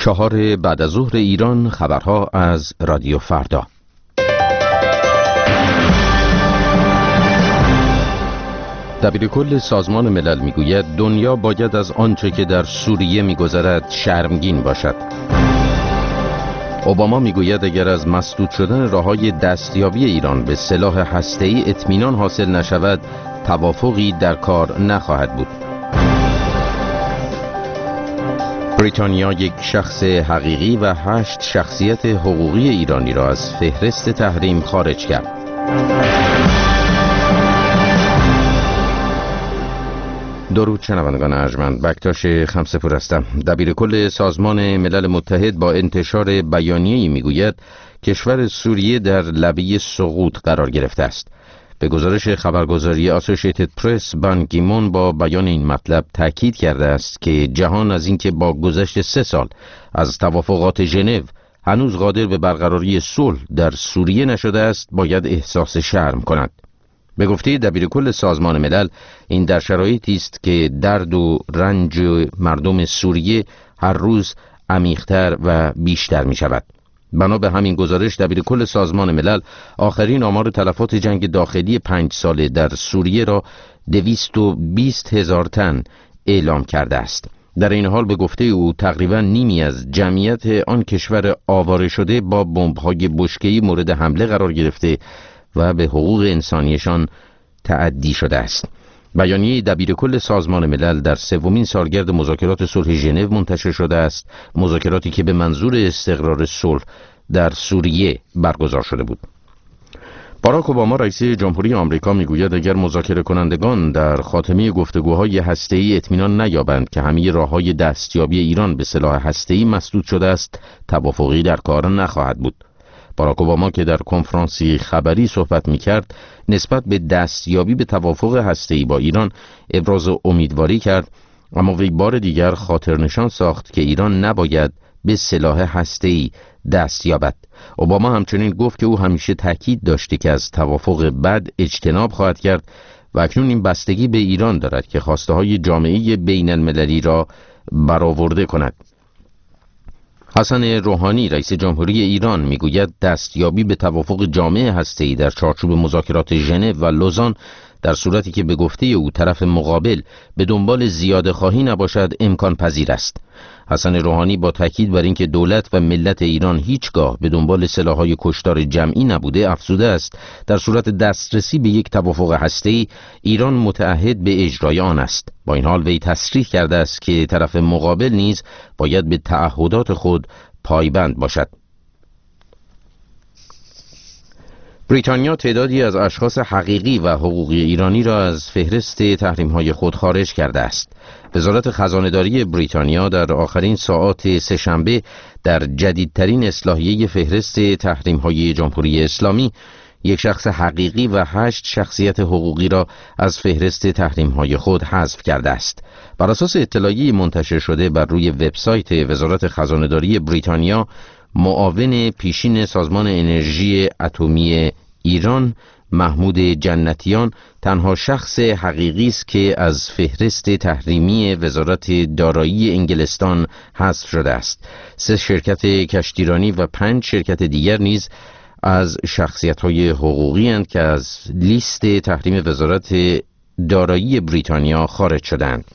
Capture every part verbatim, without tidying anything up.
چهار بعد از ظهر ایران، خبرها از رادیو فردا. دبیرکل سازمان ملل میگوید دنیا باید از آنچه که در سوریه میگذرد شرمگین باشد. اوباما میگوید اگر از مسدود شدن راههای دستیابی ایران به سلاح هسته‌ای اطمینان حاصل نشود، توافقی در کار نخواهد بود. بریتانیا یک شخص حقیقی و هشت شخصیت حقوقی ایرانی را از فهرست تحریم خارج کرد. درود شنوندگان ارجمند، بکتاش خمسه‌پور هستم. دبیرکل سازمان ملل متحد با انتشار بیانیه‌ای میگوید کشور سوریه در لبه سقوط قرار گرفته است. به گزارش خبرگزاری اسوسییتد پرس، بان کی مون با بیان این مطلب تاکید کرده است که جهان از اینکه با گذشت سه سال از توافقات ژنو هنوز قادر به برقراری صلح در سوریه نشده است، باید احساس شرم کند. به گفته دبیرکل سازمان ملل، این در شرایطی است که درد و رنج مردم سوریه هر روز عمیق‌تر و بیشتر می شود. بنا به همین گزارش، دبیرکل سازمان ملل آخرین آمار تلفات جنگ داخلی پنج ساله در سوریه را دویست و بیست هزار تن اعلام کرده است. در این حال به گفته او تقریبا نیمی از جمعیت آن کشور آواره شده با بمب‌های بشکه‌ای مورد حمله قرار گرفته و به حقوق انسانیشان تعدی شده است. بیانیه دبیرکل سازمان ملل در سومین سالگرد مذاکرات صلح ژنو منتشر شده است، مذاکراتی که به منظور استقرار صلح در سوریه برگزار شده بود. باراک اوباما رئیس جمهوری آمریکا میگوید اگر مذاکره کنندگان در خاتمه گفتگوهای هسته‌ای اطمینان نیابند که همه راههای دستیابی ایران به سلاح هسته‌ای مسدود شده است، توافقی در کار نخواهد بود. باراک اوباما که در کنفرانسی خبری صحبت می‌کرد، نسبت به دستیابی به توافق هسته‌ای با ایران ابراز امیدواری کرد، اما وی بار دیگر خاطر نشان ساخت که ایران نباید به سلاح هسته‌ای دست یابد. اوباما همچنین گفت که او همیشه تاکید داشته که از توافق بد اجتناب خواهد کرد و اکنون این بستگی به ایران دارد که خواسته‌های جامعه بین المللی را برآورده کند. حسن روحانی رئیس جمهوری ایران میگوید دستیابی به توافق جامع هسته‌ای در چارچوب مذاکرات ژنو و لوزان در صورتی که به گفته او طرف مقابل به دنبال زیاده خواهی نباشد امکان پذیر است. حسن روحانی با تاکید بر اینکه دولت و ملت ایران هیچگاه به دنبال سلاح‌های کشتار جمعی نبوده افزوده است در صورت دسترسی به یک توافق هسته‌ای ایران متعهد به اجرای آن است. با این حال وی تصریح کرده است که طرف مقابل نیز باید به تعهدات خود پایبند باشد. بریتانیا تعدادی از اشخاص حقیقی و حقوقی ایرانی را از فهرست تحریم‌های خود خارج کرده است. وزارت خزانه‌داری بریتانیا در آخرین ساعات سه‌شنبه در جدیدترین اصلاحیه فهرست تحریم‌های جمهوری اسلامی یک شخص حقیقی و هشت شخصیت حقوقی را از فهرست تحریم‌های خود حذف کرده است. بر اساس اطلاعیه منتشر شده بر روی وبسایت وزارت خزانه‌داری بریتانیا، معاون پیشین سازمان انرژی اتمی ایران محمود جنتیان تنها شخص حقیقی است که از فهرست تحریمی وزارت دارایی انگلستان حذف شده است. سه شرکت کشتیرانی و پنج شرکت دیگر نیز از شخصیت‌های حقوقی اند که از لیست تحریم وزارت دارایی بریتانیا خارج شدند.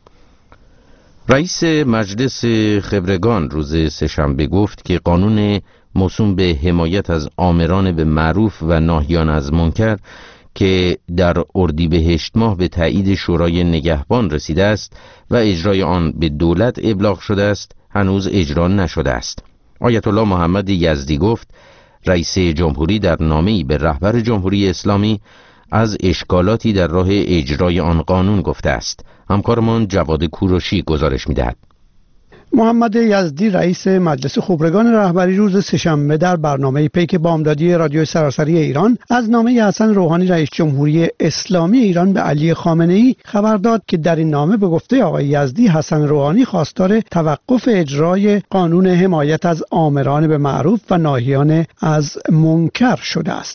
رئیس مجلس خبرگان روز سه‌شنبه گفت که قانون موسوم به حمایت از آمران به معروف و ناهیان از منکر که در اردیبهشت ماه به تایید شورای نگهبان رسیده است و اجرای آن به دولت ابلاغ شده است، هنوز اجرا نشده است. آیت الله محمد یزدی گفت رئیس جمهوری در نامه‌ای به رهبر جمهوری اسلامی از اشکالاتی در راه اجرای آن قانون گفته است. همکارمان جواد کوروشی گزارش می‌دهد. محمد یزدی رئیس مجلس خبرگان رهبری روز سه‌شنبه در برنامه پیک بامدادی رادیو سراسری ایران از نامه حسن روحانی رئیس جمهوری اسلامی ایران به علی خامنه‌ای خبر داد که در این نامه به گفته آقای یزدی حسن روحانی خواستار توقف اجرای قانون حمایت از آمران به معروف و ناهیان از منکر شده است.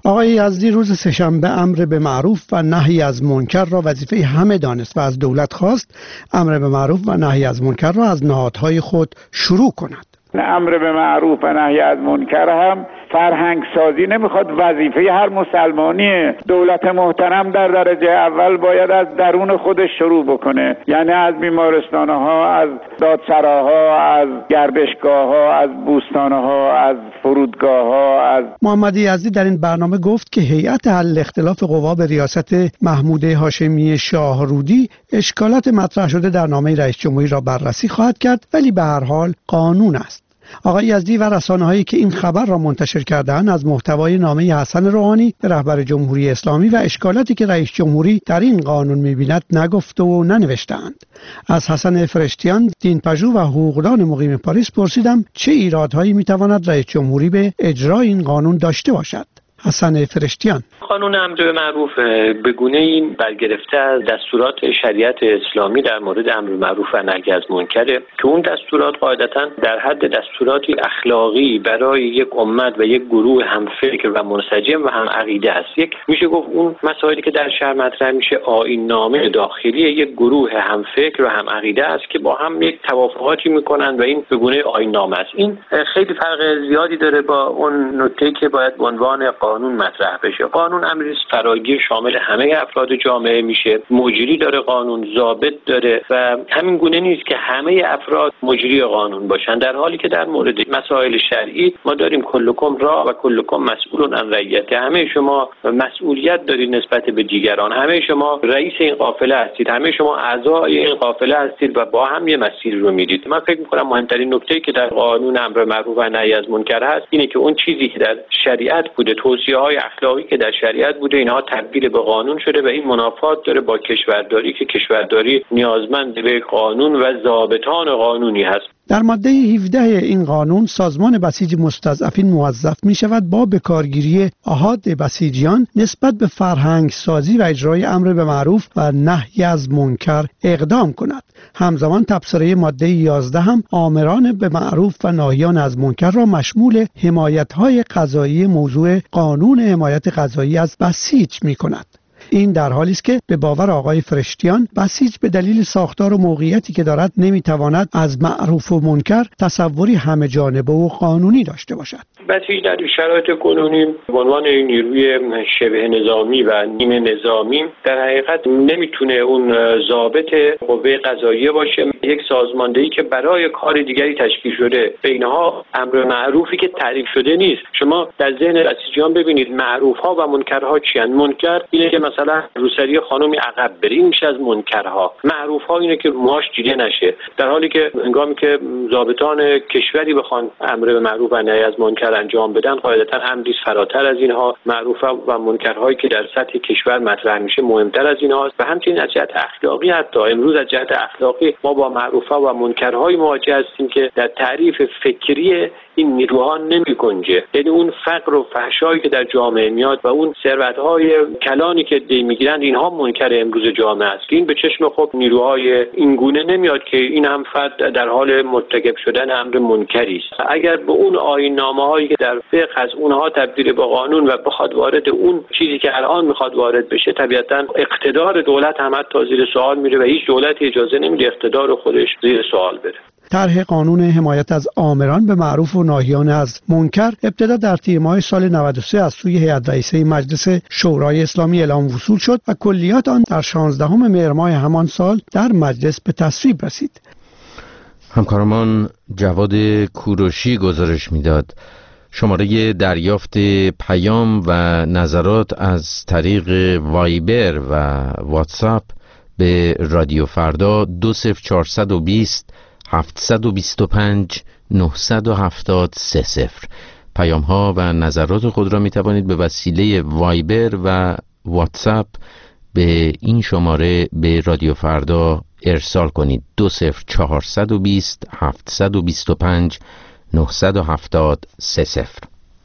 آقای یزدی روز سه‌شنبه امر به معروف و نهی از منکر را وظیفه همه دانست و از دولت خواست امر به معروف و نهی از منکر را از نهادهای خود شروع کند. امر به معروف و نهی از منکر هم فرهنگ سازی نمیخواد، وظیفه هر مسلمانیه. دولت محترم در درجه اول باید از درون خودش شروع بکنه، یعنی از بیمارستانها، از دادسراها، از گردشگاهها، از بوستانها، از فرودگاهها. از محمد یزدی در این برنامه گفت که هیئت حل اختلاف قوا به ریاست محمود هاشمی شاهرودی اشکالات مطرح شده در نامه رئیس جمهوری را بررسی خواهد کرد، ولی به هر حال قانون است. آقای یزدی و رسانه‌هایی که این خبر را منتشر کردند از محتوای نامه حسن روحانی رهبر جمهوری اسلامی و اشکالاتی که رئیس جمهوری در این قانون می‌بیند نگفته و ننوشته‌اند. از حسن فرشتیان، دینپژوه و حقوقدان مقیم پاریس پرسیدم چه ایرادهایی می‌تواند رئیس جمهوری به اجرای این قانون داشته باشد. حسن فرشتیان: قانون امر به معروف به گونه این برگرفته از دستورات شریعت اسلامی در مورد امر به معروف و نهی از منکره که اون دستورات قاعدتاً در حد دستوراتی اخلاقی برای یک امت و یک گروه هم فکر و منسجم و هم عقیده است. یک میشه گفت اون مسائلی که در شهر مطرح میشه آیین نامه داخلی یک گروه هم فکر و هم عقیده است که با هم یک توافقاتی میکنن و این به گونه آیین نامه است. این خیلی فرق زیادی داره با اون نکته‌ای که باید به عنوان قانون مطرح بشه. قانون امری فراگیر شامل همه افراد جامعه میشه، مجری داره، قانون ضابط داره و همین گونه نیست که همه افراد مجری قانون باشن، در حالی که در مورد مسائل شرعی ما داریم کلکم را و کلکم مسئول عن رعیته. همه شما مسئولیت دارید نسبت به دیگران، همه شما رئیس این قافله هستید، همه شما اعضای این قافله هستید و با هم یه مسیر رو میرید. من فکر میکنم مهمترین نکته‌ای که در قانون امر معروف و نهی از منکر هست اینه که اون چیزی که در شریعت بوده، توصیه‌های اخلاقی که در شریعت بوده، اینها تبدیل به قانون شده و این منافات داره با کشورداری که کشورداری نیازمند به قانون و ضابطان قانونی هست. در ماده هفده این قانون سازمان بسیج مستضعفین موظف می شود با بکارگیری احاد بسیجیان نسبت به فرهنگ سازی و اجرای امر به معروف و نهی از منکر اقدام کند. همزمان تبصره ماده یازده هم آمران به معروف و ناهیان از منکر را مشمول حمایت‌های قضایی موضوع قانون حمایت قضایی از بسیج می کند. این در حالی است که به باور آقای فرشتیان بسیج به دلیل ساختار و موقعیتی که دارد نمیتواند از معروف و منکر تصوری همه جانبه و قانونی داشته باشد. بسیج در شرایط کنونی به عنوان نیروی شبه نظامی و نیمه نظامی در حقیقت نمیتونه اون ضابط قوه قضاییه باشه، یک سازماندهی که برای کار دیگری تشکیل شده. بینها امر معروفی که تعریف شده نیست. شما در ذهن بسیجیان ببینید معروفها و منکرها چی هستند. منکر اینه که مثلا روسری خانومی عقب بره، این میشه از منکرها. معروفها اینه که موهاش دیده نشه، در حالی که هنگامی که ضابطان کشوری بخوان امر به معروف و نهی از منکر انجام بدن قاعدتا امری فراتر از اینها. معروف و منکرهایی که در سطح کشور مطرح میشه مهمتر از اینهاست و همچنین از جهت اخلاقی حتی امروز از جهت اخلاقی ما با معروف و منکرهای مواجه هستیم که در تعریف فکری این نیروها نمی‌گنجه. یعنی اون فقر و فحشایی که در جامعه میاد و اون ثروت‌های کلانی که دی میگیرند اینها منکر امروز جامعه است که این به چشم خود نیروهای این گونه نمیاد که این هم فرد در حال مرتکب شدن امر منکری است. اگر به اون آیین‌نامه‌هایی که در فقه از اونها تبدیل به قانون و بخواد وارد اون چیزی که الان میخواد وارد بشه، طبیعتاً اقتدار دولت هم حتی زیر سوال میره و هیچ دولتی اجازه نمیده اقتدار خودش زیر سوال بره. طرح قانون حمایت از آمران به معروف و ناهیان از منکر ابتدا در تیر ماه سال نود و سه از سوی هیئت رئیسه مجلس شورای اسلامی اعلام وصول شد و کلیات آن در شانزدهم مهر ماه همان سال در مجلس به تصویب رسید. همکارمان جواد کوروشی گزارش میداد شماره دریافت پیام و نظرات از طریق وایبر و واتساپ به رادیو فردا دو صفر چهارصد و بیست هفتصد و بیست و پنج نهصد و هفتاد سه صفر. پیام ها و نظرات خود را می توانید به وسیله وایبر و واتساپ به این شماره به رادیو فردا ارسال کنید. دو صفر چهارصد و بیست هفتصد و بیست و پنج نهصد و هفتاد سه صفر.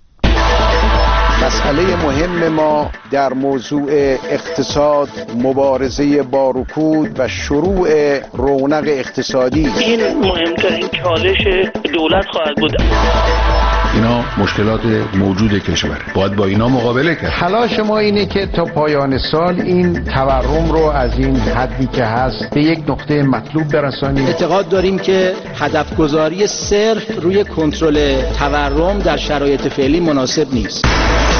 مسئله مهم ما در موضوع اقتصاد، مبارزه با رکود و شروع رونق اقتصادی. این مهمترین چالش دولت خواهد بود. اینا مشکلات موجود کشور، باید با اینا مقابله کرد. تلاش ما اینه که تا پایان سال این تورم رو از این حدی که هست به یک نقطه مطلوب برسانیم. اعتقاد داریم که هدف گذاری صرف روی کنترل تورم در شرایط فعلی مناسب نیست.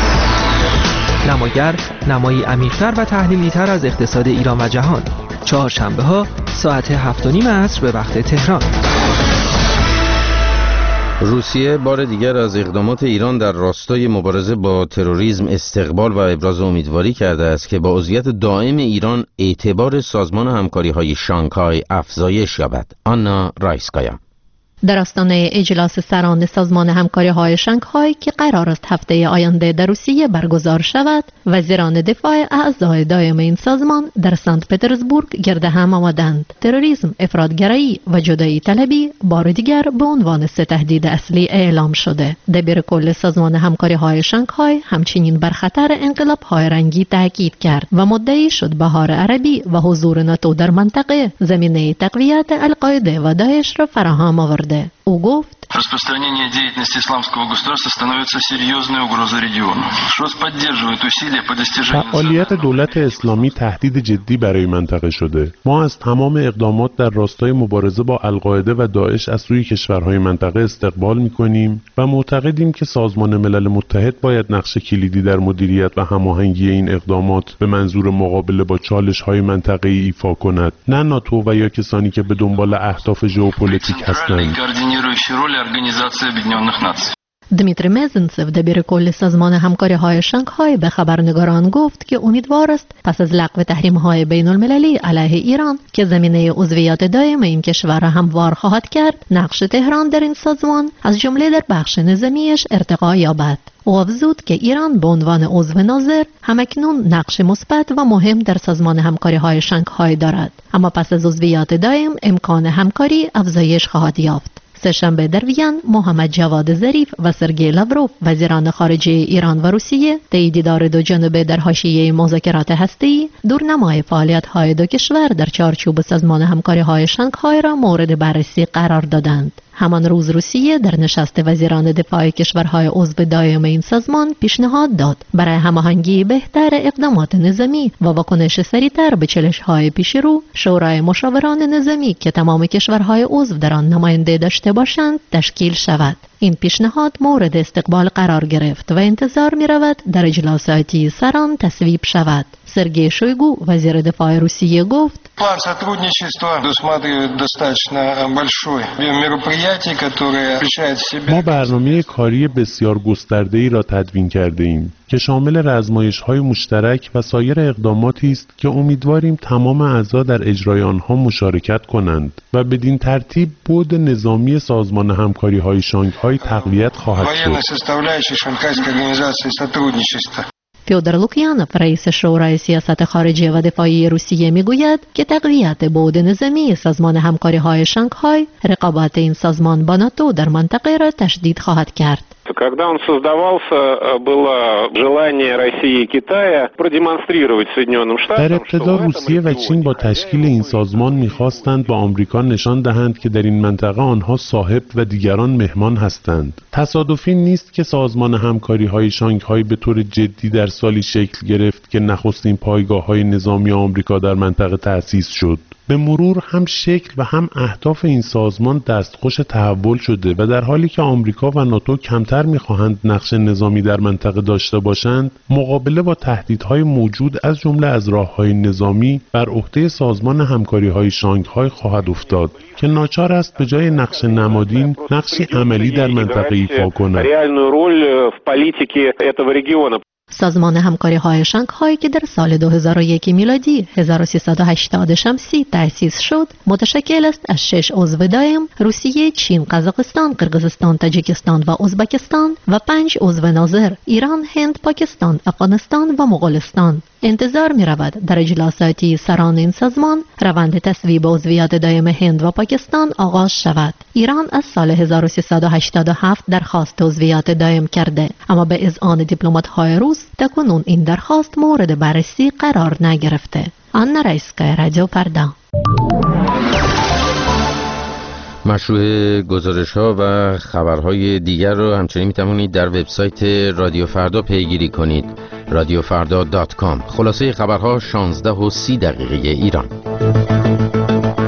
نماگر نمایی عمیق‌تر و تحلیلی‌تر از اقتصاد ایران و جهان، چهارشنبه ها ساعت هفت و نیم عصر به وقت تهران. روسیه بار دیگر از اقدامات ایران در راستای مبارزه با تروریسم استقبال و ابراز امیدواری کرده است که با عضویت دائم ایران اعتبار سازمان همکاری‌های شانگهای افزایش یابد. آنا رایسکایا در آستانه اجلاس سران سازمان همکاری‌های شانگهای که قرار است هفته آینده در روسیه برگزار شود، وزیران دفاع اعضای دائم این سازمان در سنت پترزبورگ گرد هم آمدند. تروریسم، افراطگرایی و جدایی طلبی بار دیگر به عنوان سه تهدید اصلی اعلام شده. دبیر کل سازمان همکاری‌های شانگهای همچنین بر خطر انقلاب‌های رنگی تاکید کرد و مدعی شد بهار عربی و حضور ناتو در منطقه زمینه تقویت القاعده و داعش را فراهم آورد. او گفت Распространение деятельности исламского государства становится серьезной угрозой региону. ШОС поддерживает усилия по достижению فعالیت دولت اسلامی تهدید جدی برای منطقه شده. ما از تمام اقدامات در راستای مبارزه با القاعده و داعش از سوی کشورهای منطقه استقبال می‌کنیم و معتقدیم که سازمان ملل متحد باید نقش کلیدی در مدیریت و هماهنگی این اقدامات به منظور مقابله با چالش‌های منطقه‌ای ایفا کند، نه ناتو و یا کسانی که به دنبال اهداف ژئوپلیتیک هستند. Организации Объединенных Наций. دمیتری مزنسف دبیر کل سازمان همکاری‌های شانگهای به خبرنگاران گفت که امیدوار است پس از لغو تحریم‌های بین‌المللی علیه ایران که زمینه عضویت دائم این کشور را هموار خواهد کرد، نقش تهران در این سازمان از جمله در بخش نظامیش ارتقا یابد. او افزود که ایران به عنوان عضو ناظر همکنون نقش مثبت و مهم در سازمان همکاری‌های شانگهای دارد، اما پس از عضویت دائم امکان همکاری افزایش خواهد یافت. سه‌شنبه در وین محمد جواد ظریف و سرگئی لاوروف وزیران خارجه ایران و روسیه طی دیدار دو جانبه در حاشیه مذاکرات هسته‌ای دورنمای فعالیت‌های دو کشور در چارچوب سازمان همکاری‌های شانگهای را مورد بررسی قرار دادند. همان روز روسیه در نشست وزیران دفاع کشورهای عضو دائم این سازمان پیشنهاد داد برای هماهنگی بهتر اقدامات نظامی و واکنش سریعتر به چالش‌های پیشرو شورای مشاوران نظامی که تمام کشورهای عضو در آن نماینده داشته باشند تشکیل شود. این پیشنهاد مورد استقبال قرار گرفت و انتظار می رود در اجلاس آتی سران تصویب شود. سرگئی شویگو وزیر دفاع روسیه گفت План сотрудничества предусматривает достаточно большой мероприятие, которое включает в себя ما برنامه کاری بسیار گسترده‌ای را تدوین کرده ایم که شامل آزمایش‌های مشترک و سایر اقداماتی است که امیدواریم تمام اعضا در اجرای آنها مشارکت کنند و بدین ترتیب بعد نظامی سازمان همکاری‌های شانگهای تقویت خواهد شد. فیودور لوکیانوف رئیس شورای سیاست خارجی و دفاعی روسیه میگوید که تقویت بعد نظامی سازمان همکاری‌های شانگهای رقابت این سازمان با ناتو در منطقه را تشدید خواهد کرد. Когда он создавался, было желание России и Китая продемонстрировать Соединенным Штатам, در ابتدا روسیه و چین با تشکیل این سازمان می‌خواستند به آمریکا نشان دهند که در این منطقه آنها صاحب و دیگران مهمان هستند. تصادفی نیست که سازمان همکاری‌های شانگهای به طور جدی در سالی شکل گرفت که نخستین پایگاه‌های نظامی آمریکا در منطقه تأسیس شد. به مرور هم شکل و هم اهداف این سازمان دستخوش تحول شده و در حالی که آمریکا و ناتو کمتر می‌خواهند نقش نظامی در منطقه داشته باشند، مقابله با تهدیدهای موجود از جمله از راه‌های نظامی بر عهده سازمان همکاری‌های شانگهای خواهد افتاد که ناچار است به جای نقش نمادین نقشی عملی در منطقه ایفا کند. سازمان همکاری‌های شانگهای که در سال دو هزار و یک میلادی هزار و سیصد و هشتاد شمسی تأسیس شد، متشکل است از شش عضو دائم: روسیه، چین، قزاقستان، قرقیزستان، تاجیکستان و ازبکستان و پنج عضو ناظر: ایران، هند، پاکستان، افغانستان و مغولستان. انتظار می رود در اجلاساتی سران این سازمان روند تصویب عضویت دائم هند و پاکستان آغاز شود. ایران از سال هزار و سیصد و هشتاد و هفت درخواست عضویت دائم کرده، اما به اذعان دیپلمات‌های روس تاکنون این درخواست مورد بررسی قرار نگرفته. آنا رایسکایا، رادیو فردا. مشروع گزارش ها و خبرهای دیگر رو همچنین میتوانید در وبسایت رادیو فردا پیگیری کنید، رادیو فردا دات کام. خلاصه خبرها شانزده و سی دقیقه ایران.